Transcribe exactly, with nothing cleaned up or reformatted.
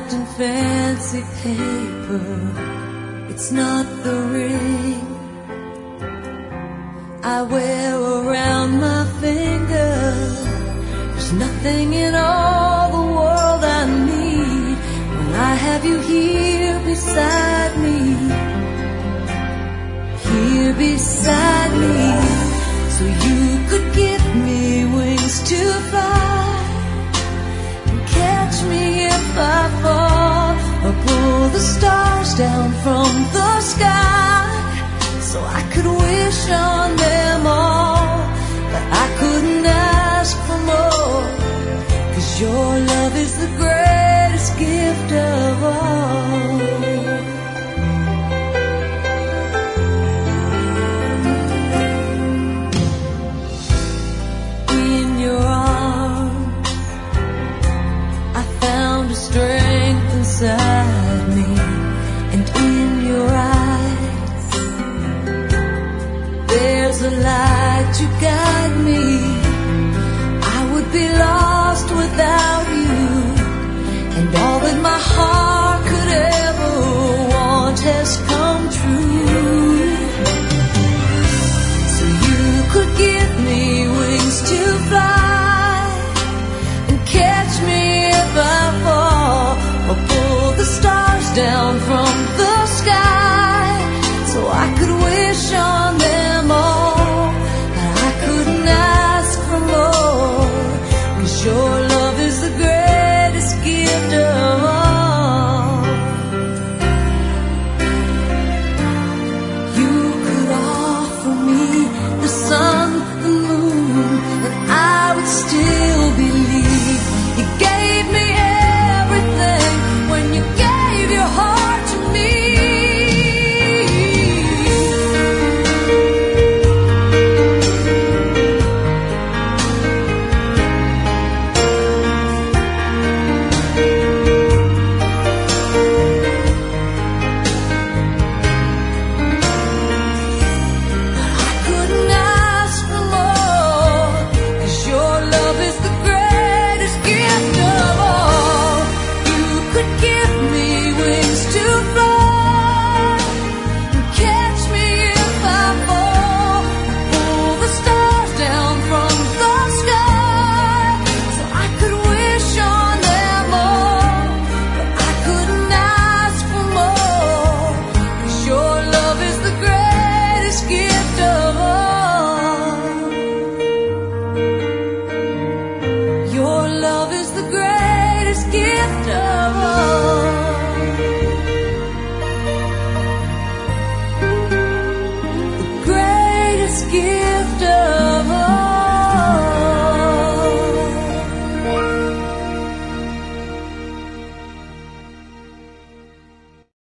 wrapped in fancy paper. It's not the ring I wear around my finger. There's nothing in all the world I need when I have you here beside me, here beside me. So you could give me wings to fly and catch me if I fall, or pull the stars down from the sky so I could wish on them all. But I couldn't ask for more, 'cause your love is the greatest gift of all. In your arms I found a strength inside me, and in your eyes there's a light to guide me. I would be lost